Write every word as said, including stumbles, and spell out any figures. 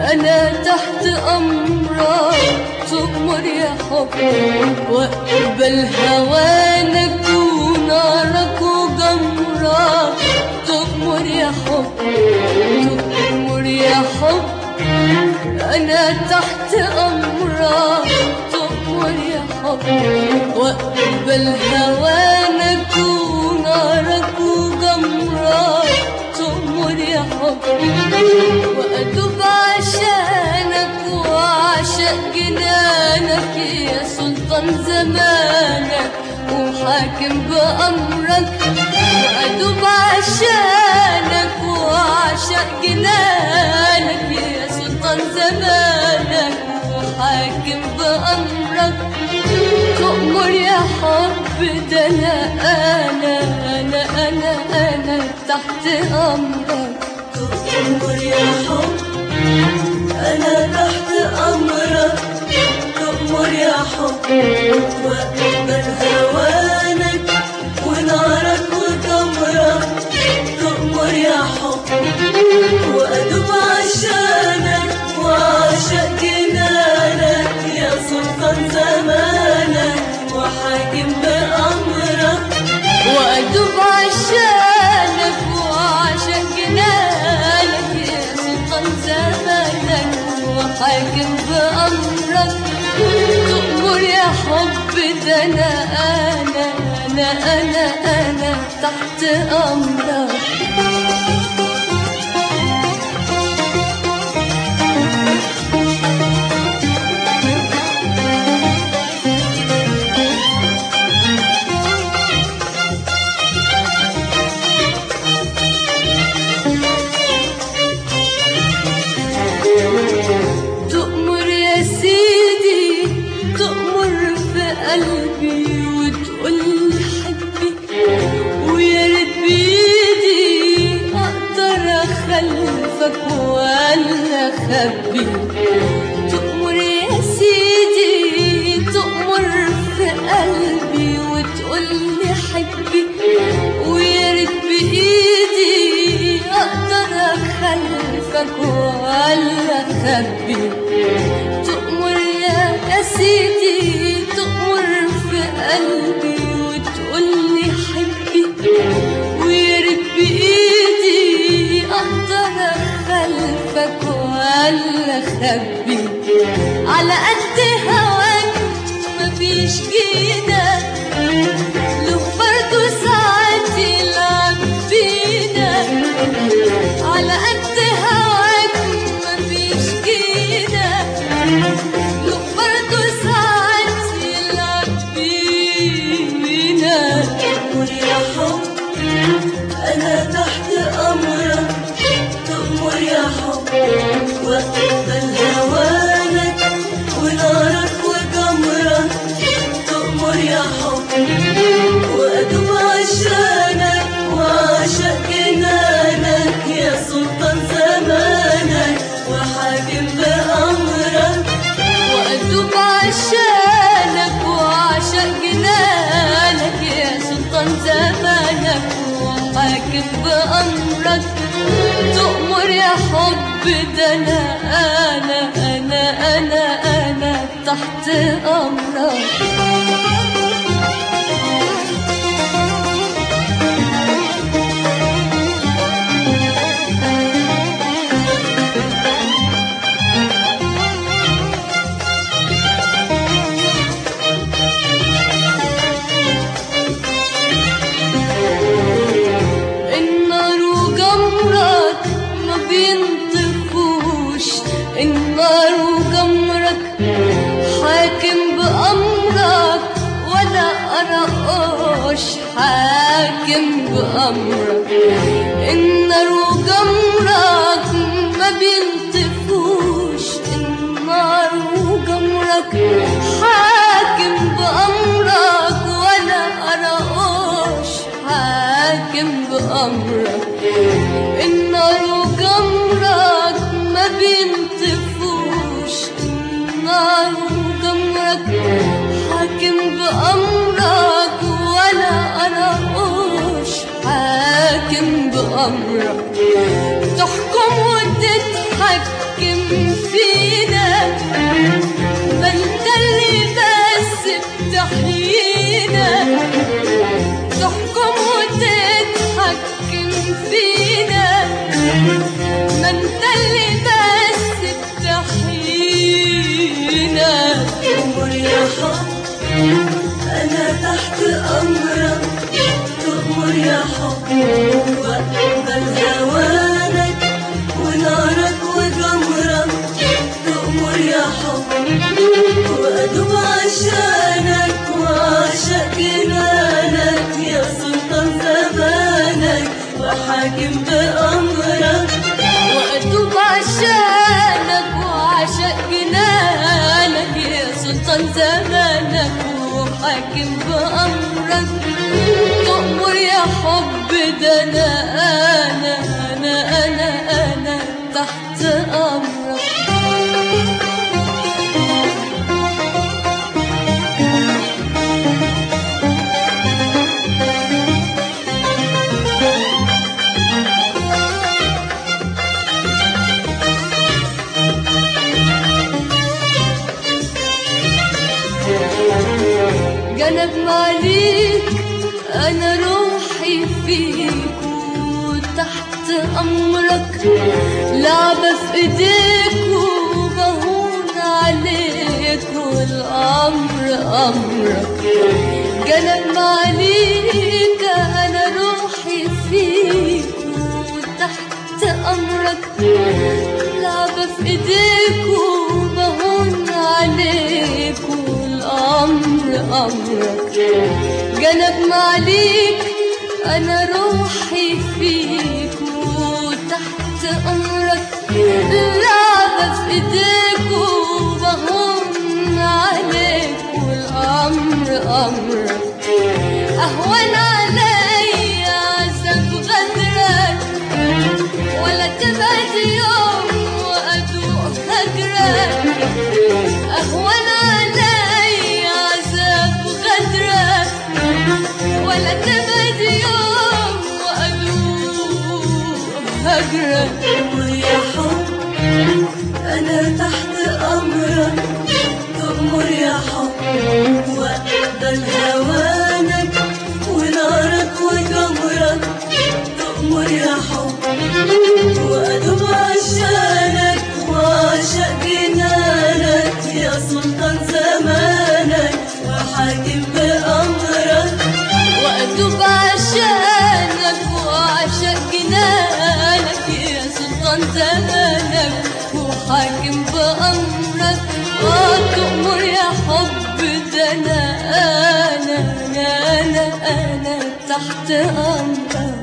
أنا تحت أمرك تؤمر يا حب، وأقبل هوانك ونارك وجمرك. تؤمر يا حب، تؤمر يا حب، أنا تحت أمرك تؤمر يا حب، وأقبل هوانك ونارك وجمرك. تؤمر يا حب، وأدوب عشانك وأعشق جنانك يا سلطان زمانك وحاكم بأمرك. وأدوب عشانك وأعشق جنانك يا سلطان زمانك وحاكم بأمرك. تؤمر يا حب، ده أنا أنا أنا أنا أنا تحت أمرك. تؤمر يا حب، أنا تحت أمرك. تؤمر يا حب، وأقبل هوانك ونارك وجمرك. تؤمر يا حب، وأدوب عشانك وأعشق جنانك يا سلطان زمانك وحاكم بأمرك. وأدوب عشانك وأعشق جنانك يا سلطان زمانك وحاكم بأمرك. تؤمر يا حب، ده أنا أنا أنا أنا أنا تحت أمرك. تؤمر يا سيدي، تؤمر في قلبي وتقولي حبي، ويا ريت بإيدي أقدر أخلفك ولا أخبي. تؤمر يا سيدي، تؤمر في قلبي وتقولي حبي، ويا ريت بإيدي أقدر أخلفك ولا أخبي. تؤمر يا سيدي، تؤمر في قلبي وتقولي حبي، ويا ريت بإيدي أقدر أخلفك ولا أخبي. على قد هواك مفيش جينا، له برضه ساعات يلعب بينا. على قد هواك مفيش جينا، له برضه ساعات يلعب بينا. تؤمر يا حب، أنا تحت أمرك. تؤمر يا حب، وأقبل هوانك ونارك وجمرك. تؤمر يا حب، وأدوب عشانك وأعشق جنانك يا سلطان زمانك وحاكم بأمرك. وأدوب عشانك وأعشق جنانك يا سلطان زمانك وحاكم بأمرك. تؤمر يا حب، ده أنا أنا أنا أنا أنا تحت أمرك. النار وجمرك ما بينطفوش، النار وجمرك حاكم بأمرك ولا أرقاش حاكم بأمرك. النار وجمرك ما بينطفوش، النار وجمرك حاكم بأمرك ولا أرقاش حاكم بأمرك. النار وجمرك ما بينطفوش، النار وجمرك حاكم بأمرك ولا أرقاش حاكم بأمرك. تحكم وتضحك تتحكم فينا، ما انت اللي بس بتحيينا، تحكم وتتحكم فينا، ما انت اللي بس بتحيينا. تأمر يا حب أنا تحت أمرك، تأمر يا حب وأقبل هوانك ونارك وجمرك، تأمر يا حب وأدوب عشانك وأعشق جنانك يا سلطان زمانك وحاكم بأمرك، وأدوب عشانك وعشق جنانك يا سلطان زمانك وحاكم بأمرك. تأمر يا حب ده أنا أنا أنا أنا أنا تحت أمرك. جنب عليك أنا روحي فيك وتحت أمرك، لعبة في إيديك وبهون عليك والأمر أمرك. جنب عليك أنا روحي فيك وتحت أمرك، لعبة في إيديك وبهون عليك والأمر أمرك. جنب معليك أنا روحي فيك وتحت أمرك، لعبة في إيديك وبهون عليك والأمر أمرك. أهون علي عذاب غدرك ولا تبعد يوم وأدوق هجرك، أهون علي عذاب غدرك ولا تبعد يوم وأدوق هجرك. تأمر يا حب أنا تحت أمرك، تأمر يا حب وأقبل هوانك ونارك وجمرك، تأمر يا حب وأدوب عشانك وأعشق جنانك يا سلطان زمانك وحاكم بأمرك، وأدوب عشانك وأعشق جنانك يا سلطان زمانك وحاكم بأمرك. وتأمر يا حب ده أنا أنا أنا أنا تحت أمرك.